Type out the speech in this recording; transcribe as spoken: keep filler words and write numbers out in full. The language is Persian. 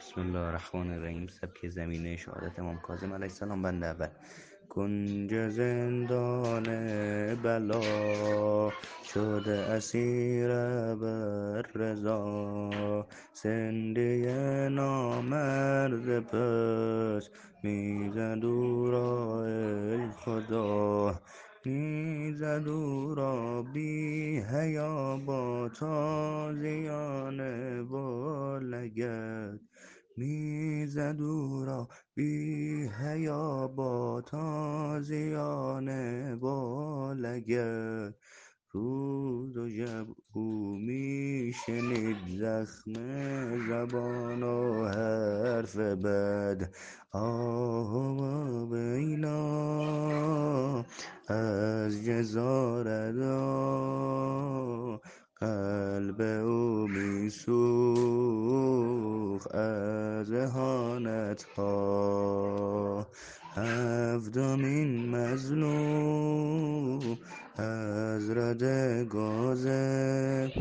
بسم الله الرحمن الرحیم. سبک زمینه شهادت امام کاظم علیه السلام. بند اول. کنج زندان بلا شده اسیر بر رضا، سندی نامرد پس میزد او را ای خدا، میزد او را بی حیا با تازیان بالگد، میزد او را بی حیا با تازیان بالگد. روز و شب او می شنید زخم زبان و حرف بد. آه و ویلا از جزاردا، قلب او می سوخت از اهانت ها. هفتمین مظلوم از رده گازه